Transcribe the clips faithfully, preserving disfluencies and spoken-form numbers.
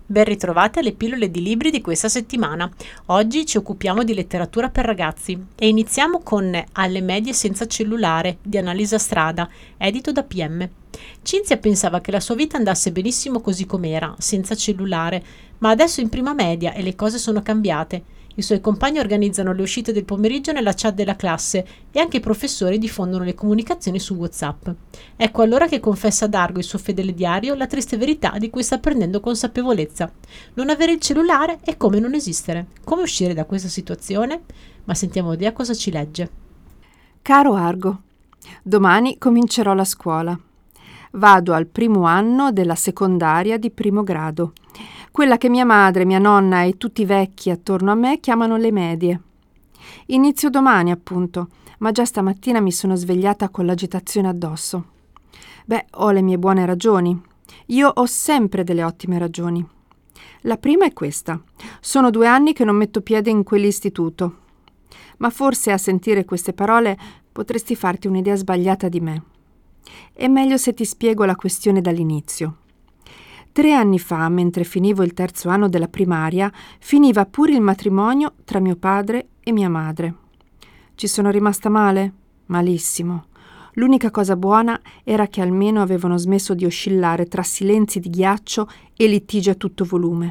Ben ritrovate alle pillole di libri di questa settimana. Oggi ci occupiamo di letteratura per ragazzi e iniziamo con Alle medie senza cellulare di Annalisa Strada, edito da P M. Cinzia pensava che la sua vita andasse benissimo così com'era, senza cellulare, ma adesso è in prima media e le cose sono cambiate. I suoi compagni organizzano le uscite del pomeriggio nella chat della classe e anche i professori diffondono le comunicazioni su WhatsApp. Ecco allora che confessa a Dargo, il suo fedele diario, la triste verità di cui sta prendendo consapevolezza. Non avere il cellulare è come non esistere. Come uscire da questa situazione? Ma sentiamo Dea cosa ci legge. Caro Argo, domani comincerò la scuola. Vado al primo anno della secondaria di primo grado, quella che mia madre, mia nonna e tutti i vecchi attorno a me chiamano le medie. Inizio domani, appunto, ma già stamattina mi sono svegliata con l'agitazione addosso. Beh, ho le mie buone ragioni. Io ho sempre delle ottime ragioni. La prima è questa. Sono due anni che non metto piede in quell'istituto. Ma forse a sentire queste parole potresti farti un'idea sbagliata di me. È meglio se ti spiego la questione dall'inizio. Tre anni fa, mentre finivo il terzo anno della primaria, finiva pure il matrimonio tra mio padre e mia madre. Ci sono rimasta male? Malissimo. L'unica cosa buona era che almeno avevano smesso di oscillare tra silenzi di ghiaccio e litigi a tutto volume.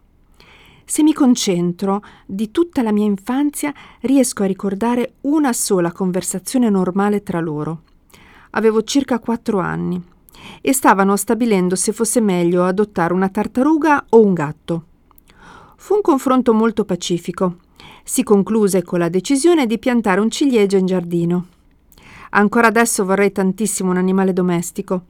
Se mi concentro, di tutta la mia infanzia riesco a ricordare una sola conversazione normale tra loro. Avevo circa quattro anni e stavano stabilendo se fosse meglio adottare una tartaruga o un gatto. Fu un confronto molto pacifico. Si concluse con la decisione di piantare un ciliegio in giardino. Ancora adesso vorrei tantissimo un animale domestico.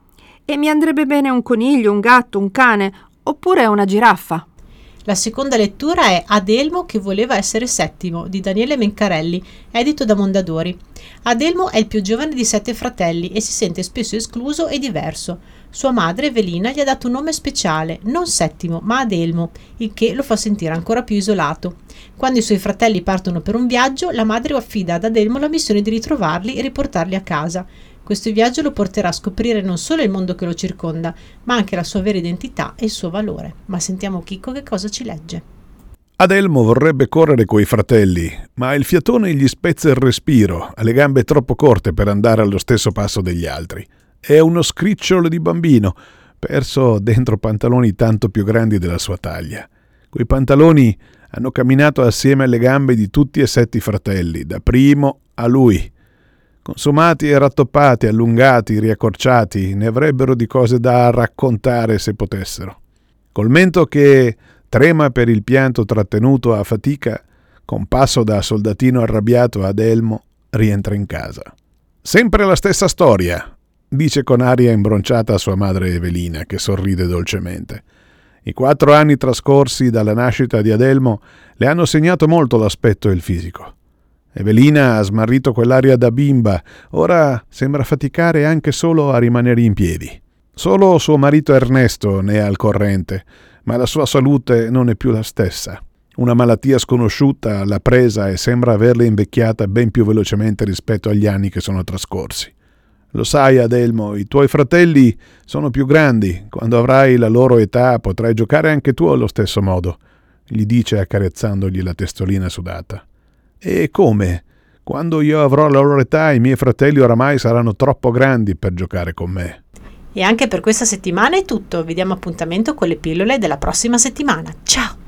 E mi andrebbe bene un coniglio, un gatto, un cane, oppure una giraffa. La seconda lettura è Adelmo che voleva essere settimo di Daniele Mencarelli, edito da Mondadori. Adelmo è il più giovane di sette fratelli e si sente spesso escluso e diverso. Sua madre, Evelina, gli ha dato un nome speciale, non Settimo, ma Adelmo, il che lo fa sentire ancora più isolato. Quando i suoi fratelli partono per un viaggio, la madre affida ad Adelmo la missione di ritrovarli e riportarli a casa. Questo viaggio lo porterà a scoprire non solo il mondo che lo circonda, ma anche la sua vera identità e il suo valore. Ma sentiamo Chicco che cosa ci legge. Adelmo vorrebbe correre coi fratelli, ma il fiatone gli spezza il respiro, ha le gambe troppo corte per andare allo stesso passo degli altri. È uno scricciolo di bambino, perso dentro pantaloni tanto più grandi della sua taglia. Quei pantaloni hanno camminato assieme alle gambe di tutti e sette i fratelli, da primo a lui. Consumati e rattoppati, allungati, riaccorciati, ne avrebbero di cose da raccontare se potessero. Col mento che trema per il pianto trattenuto a fatica, con passo da soldatino arrabbiato Adelmo rientra in casa. Sempre la stessa storia, dice con aria imbronciata a sua madre Evelina, che sorride dolcemente. I quattro anni trascorsi dalla nascita di Adelmo le hanno segnato molto l'aspetto e il fisico. Evelina ha smarrito quell'aria da bimba, ora sembra faticare anche solo a rimanere in piedi. Solo suo marito Ernesto ne è al corrente, ma la sua salute non è più la stessa. Una malattia sconosciuta l'ha presa e sembra averla invecchiata ben più velocemente rispetto agli anni che sono trascorsi. Lo sai, Adelmo, i tuoi fratelli sono più grandi. Quando avrai la loro età potrai giocare anche tu allo stesso modo, gli dice accarezzandogli la testolina sudata. E come? Quando io avrò la loro età i miei fratelli oramai saranno troppo grandi per giocare con me. E anche per questa settimana è tutto. Vi diamo appuntamento con le pillole della prossima settimana. Ciao!